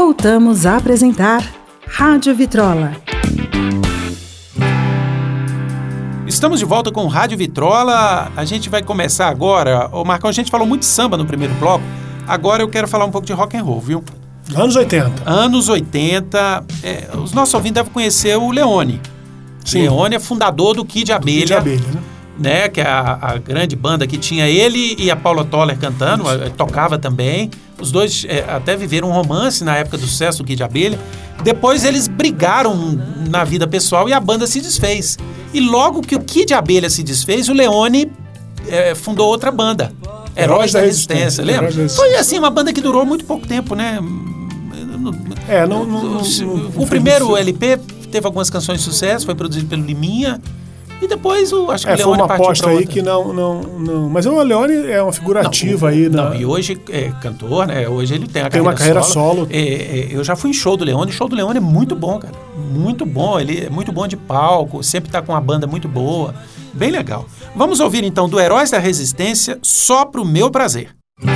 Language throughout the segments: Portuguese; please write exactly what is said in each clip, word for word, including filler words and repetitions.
Voltamos a apresentar Rádio Vitrola. Estamos de volta com Rádio Vitrola. A gente vai começar agora. Ô Marcão, a gente falou muito de samba no primeiro bloco. Agora eu quero falar um pouco de rock and roll, viu? Anos oitenta. Anos oitenta. É, os nossos ouvintes devem conhecer o Leone. Sim. Leone é fundador do Kid Abelha. Kid Abelha, né? Né, que é a, a grande banda que tinha ele e a Paula Toller cantando, a, tocava também. Os dois é, até viveram um romance na época do sucesso do Kid Abelha. Depois eles brigaram na vida pessoal e a banda se desfez. E logo que o Kid Abelha se desfez, o Leone é, fundou outra banda, Heróis da Resistência, lembra? Foi assim, uma banda que durou muito pouco tempo, né? É, não, não, não, o não primeiro L P teve algumas canções de sucesso, foi produzido pelo Liminha. E depois o acho que é, o Leone foi uma partiu aposta aí outra. que não, não, não. Mas o Leone é uma figura não, ativa o, aí. Na... Não, e hoje é cantor, né? Hoje ele tem a tem carreira uma carreira solo. solo. É, é, eu já fui em show do Leone. O show do Leone é muito bom, cara. Muito bom. Ele é muito bom de palco. Sempre tá com uma banda muito boa. Bem legal. Vamos ouvir então do Heróis da Resistência, Só Pro Meu Prazer.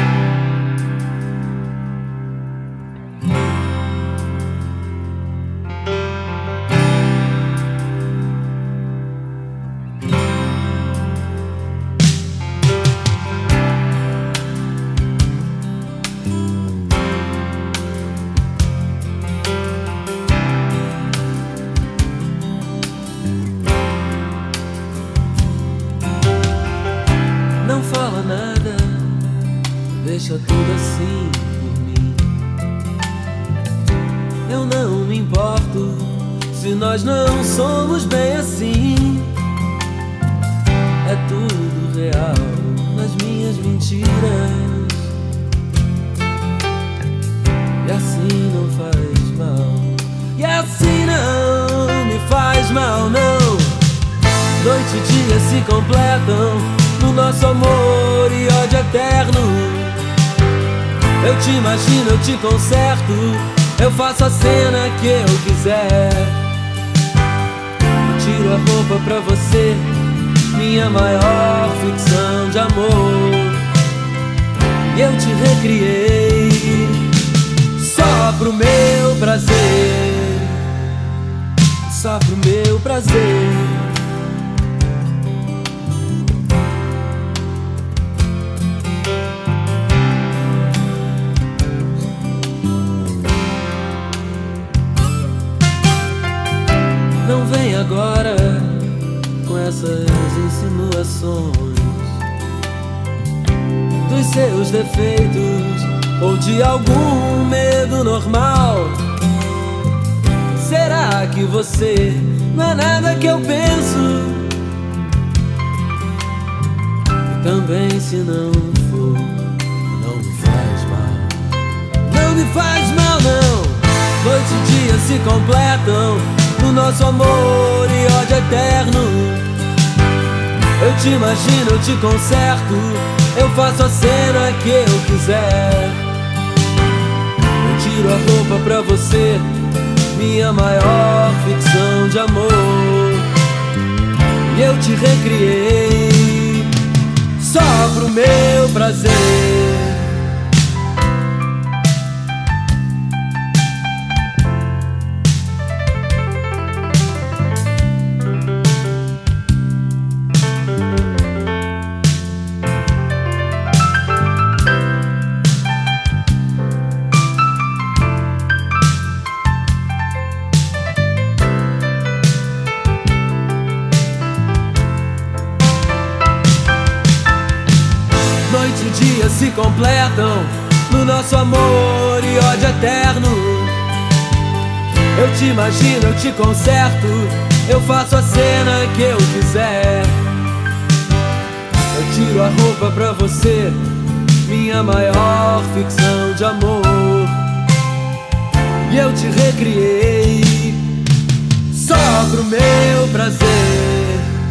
Deixa tudo assim por mim. Eu não me importo se nós não somos bem assim. É tudo real nas minhas mentiras. E assim não faz mal. E assim não me faz mal, não. Noite e dia se completam no nosso amor e ódio eterno. Eu te imagino, eu te conserto, eu faço a cena que eu quiser. Eu tiro a roupa pra você, minha maior ficção de amor. E eu te recriei só pro meu prazer, só pro meu prazer. Não vem agora com essas insinuações dos seus defeitos ou de algum medo normal. Será que você não é nada que eu penso? E também se não for, não me faz mal. Não me faz mal, não. Noite e dia se completam no nosso amor e ódio eterno. Eu te imagino, eu te conserto, eu faço a cena que eu quiser. Eu tiro a roupa pra você, minha maior ficção de amor. E eu te recriei só pro meu prazer. Se completam no nosso amor e ódio eterno. Eu te imagino, eu te conserto, eu faço a cena que eu quiser. Eu tiro a roupa pra você, minha maior ficção de amor. E eu te recriei só pro meu prazer.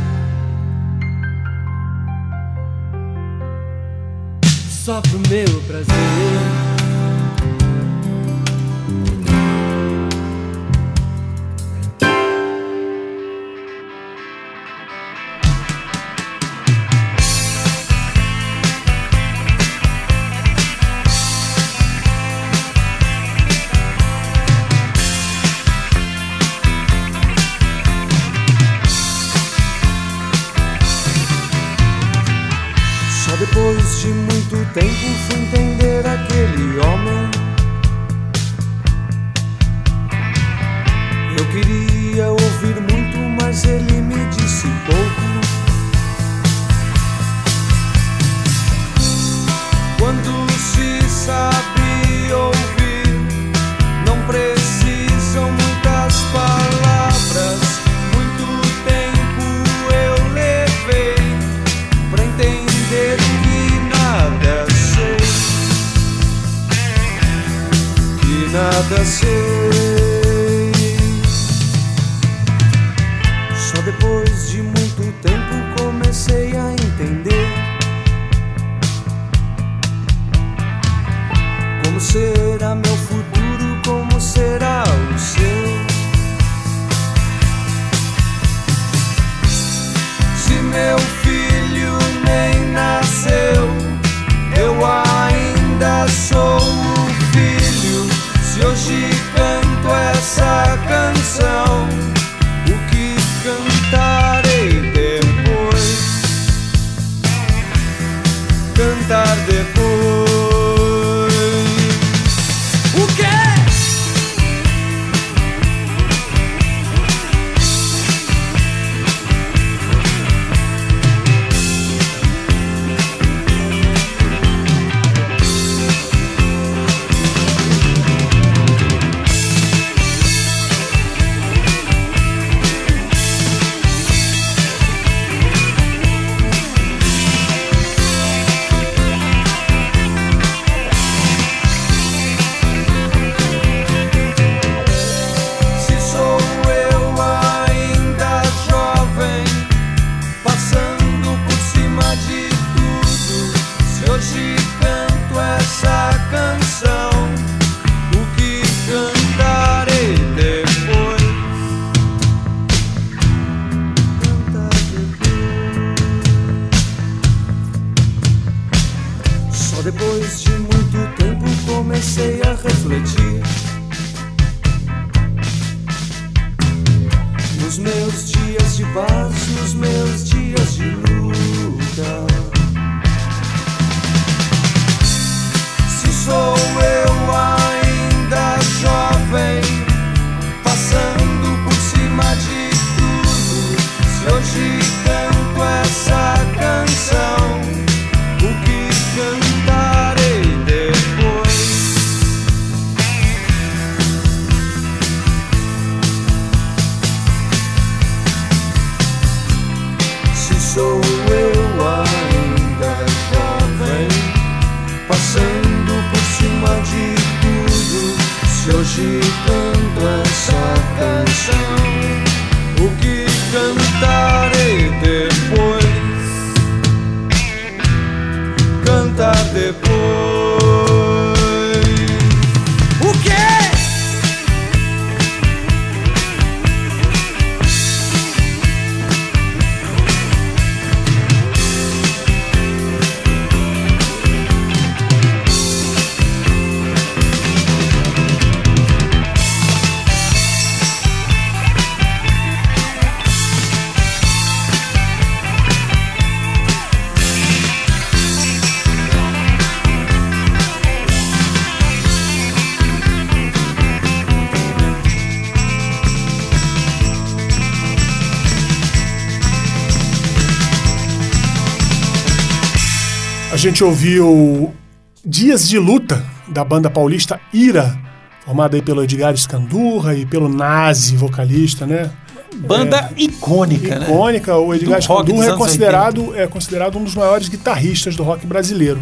Só pro meu prazer. nada sei. Só depois de muito tempo comecei a entender como será meu futuro, como será o seu. Se meu filho nem nasceu, eu ainda sou o filho. Se hoje canto essa canção, o que cantarei depois? Cantar depois. O quê? Depois de muito tempo comecei a refletir nos meus dias de paz, nos meus dias de luta. Se sou eu ainda jovem, passando por cima de tudo, se hoje canto essa canção, o que cantarei depois? Se sou eu ainda jovem, passando por cima de tudo, se hoje canto essa canção, o que cantarei depois? Cantar depois. O quê? A gente ouviu Dias de Luta, da banda paulista Ira, formada aí pelo Edgar Escandurra e pelo Nazi, vocalista, né? Banda é, icônica, né? Icônica. O Edgar Do rock dos Escandurra é anos considerado, é considerado um dos maiores guitarristas do rock brasileiro.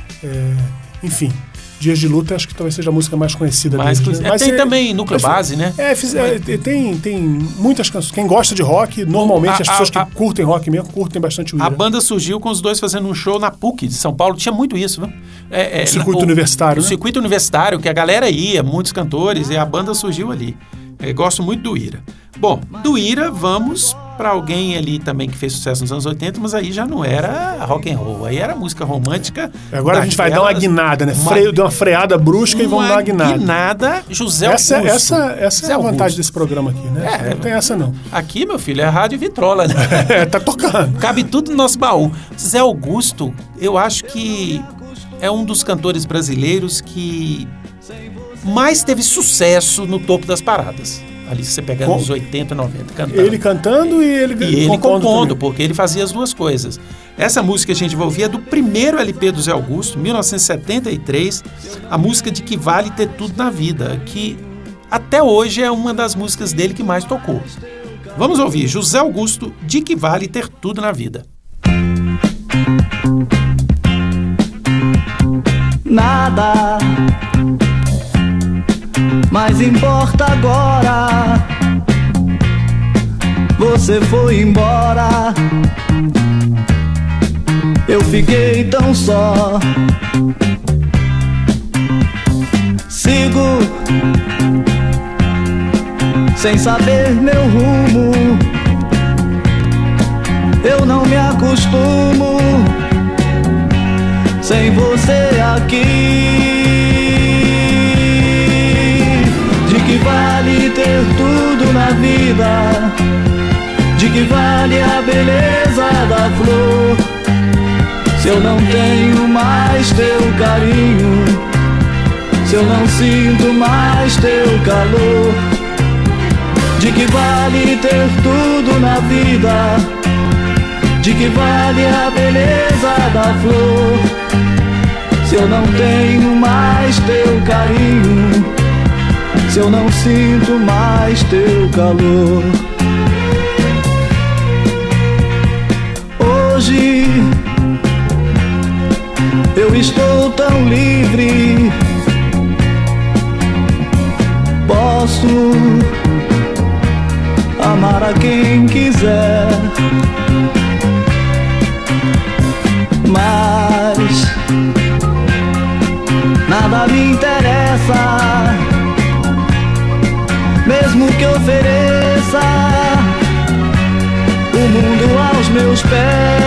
É, enfim, Dias de Luta acho que talvez seja a música mais conhecida Mas, deles, né? Mas tem é, também Núcleo Base, né? É, fiz, é, tem, tem muitas canções. Quem gosta de rock, normalmente A- as pessoas a- que curtem rock mesmo, curtem bastante o A Ira. banda surgiu com os dois fazendo um show na P U C de São Paulo. Tinha muito isso, viu? É, é, O circuito universitário, O né? circuito universitário, que a galera ia, muitos cantores, e a banda surgiu ali. É, gosto muito do Ira. Bom, do Ira, vamos para alguém ali também que fez sucesso nos anos oitenta, mas aí já não era rock and roll, aí era música romântica. Agora a gente vai dar uma daquelas- guinada, né? uma- Freio, deu uma freada brusca e vamos dar uma guinada. guinada, José Essa, Augusto. essa, essa José é a vantagem Augusto. desse programa aqui, né? É, não tem essa, não. Aqui, meu filho, é rádio vitrola, né? É, tá tocando. Cabe tudo no nosso baú. Zé Augusto, eu acho que é um dos cantores brasileiros que mais teve sucesso no topo das paradas. Ali você pega Com- nos oitenta, noventa, cantando. Ele cantando e ele, E ele compondo compondo, também. porque ele fazia as duas coisas. Essa música que a gente vai ouvir é do primeiro L P do Zé Augusto, mil novecentos e setenta e três, a música de Que Vale Ter Tudo na Vida, que até hoje é uma das músicas dele que mais tocou. Vamos ouvir José Augusto, De Que Vale Ter Tudo na Vida. Nada mas importa agora. Você foi embora, eu fiquei tão só. Sigo sem saber meu rumo, eu não me acostumo sem você aqui. De que vale ter tudo na vida? De que vale a beleza da flor, se eu não tenho mais teu carinho, se eu não sinto mais teu calor? De que vale ter tudo na vida? De que vale a beleza da flor, se eu não tenho mais teu carinho, se eu não sinto mais teu calor? Hoje eu estou tão livre, posso amar a quem quiser, mas nada me interessa, mesmo que ofereça o mundo aos meus pés.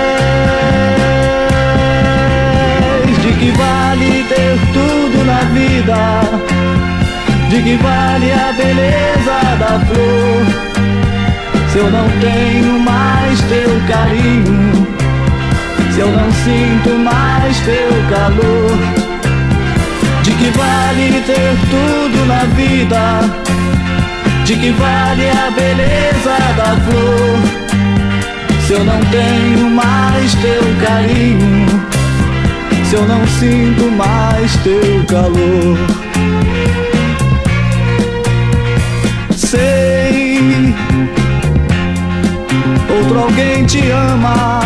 De que vale ter tudo na vida? De que vale a beleza da flor, se eu não tenho mais teu carinho, se eu não sinto mais teu calor? De que vale ter tudo na vida? De que vale a beleza da flor, se eu não tenho mais teu carinho, se eu não sinto mais teu calor? Sei, outro alguém te ama,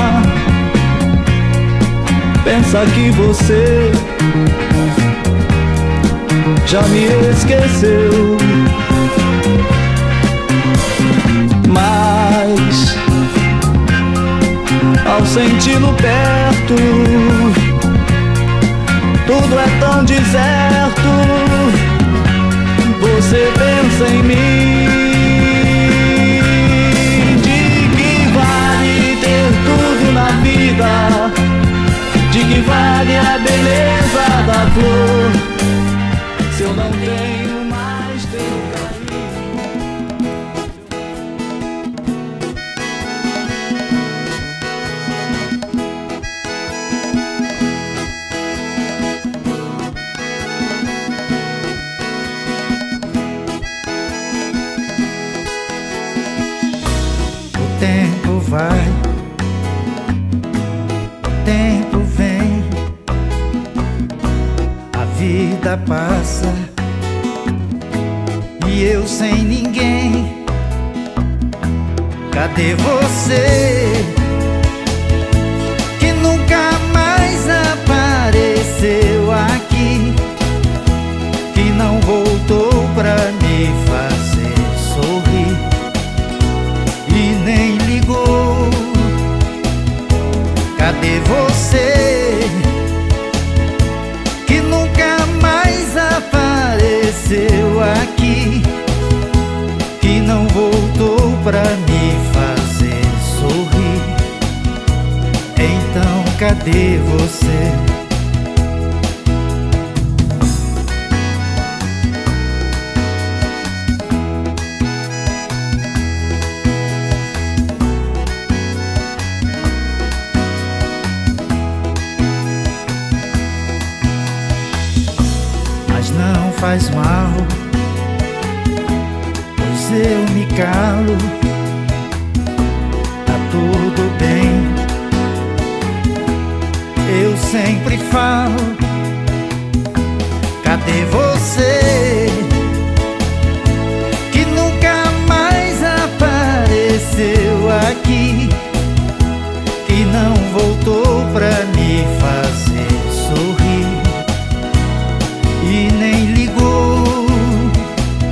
pensa que você já me esqueceu, mas ao senti-lo perto, tudo é tão deserto. Você pensa em mim. De que vale ter tudo na vida? De que vale a beleza da flor, se eu não tenho mais teu O tempo vai, o tempo vem, a vida passa e eu sem ninguém. Cadê você que nunca mais apareceu aqui, que não voltou pra me fazer sorrir e nem ligou? Cadê você que nunca mais apareceu aqui, que não voltou pra me fazer sorrir? Então cadê você? Não faz mal, pois eu me calo, tá tudo bem. Eu sempre falo, cadê você que nunca mais apareceu aqui, que não voltou pra me fazer sorrir e nem ligou?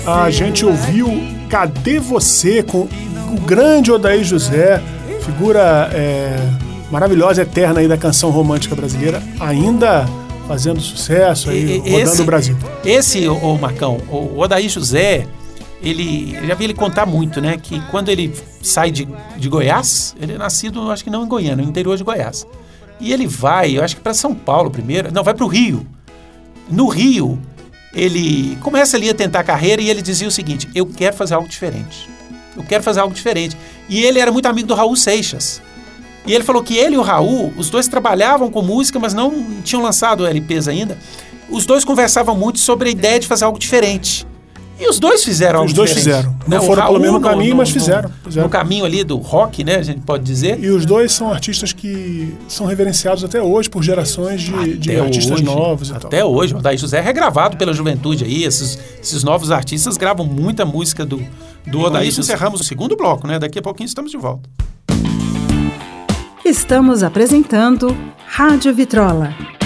a gente ouviu Cadê Você, com o grande Odair José, figura é, maravilhosa, eterna aí da canção romântica brasileira, ainda fazendo sucesso aí, E- rodando esse- o Brasil. Esse, ô, ô Marcão, o Odair José, ele, eu já vi ele contar muito, né? Que quando ele sai de, de Goiás, ele é nascido, acho que não em Goiânia, no interior de Goiás. E ele vai, eu acho que para São Paulo primeiro, não, vai para o Rio. No Rio, ele começa ali a tentar carreira e ele dizia o seguinte: eu quero fazer algo diferente. Eu quero fazer algo diferente. E ele era muito amigo do Raul Seixas. E ele falou que ele e o Raul, os dois trabalhavam com música, mas não tinham lançado L Ps ainda. Os dois conversavam muito sobre a ideia de fazer algo diferente. E os dois fizeram algo Os dois diferente. fizeram. Né? Não O foram Raul pelo mesmo no- caminho, no- mas no- fizeram, fizeram. No caminho ali do rock, né? A gente pode dizer. E os dois são artistas que são reverenciados até hoje por gerações de, de Até artistas hoje, novos e Até tal. hoje. O Odair José é regravado pela juventude aí. Esses, esses novos artistas gravam muita música do, do Odair. Isso encerramos o segundo bloco, né? Daqui a pouquinho estamos de volta. Estamos apresentando Rádio Vitrola.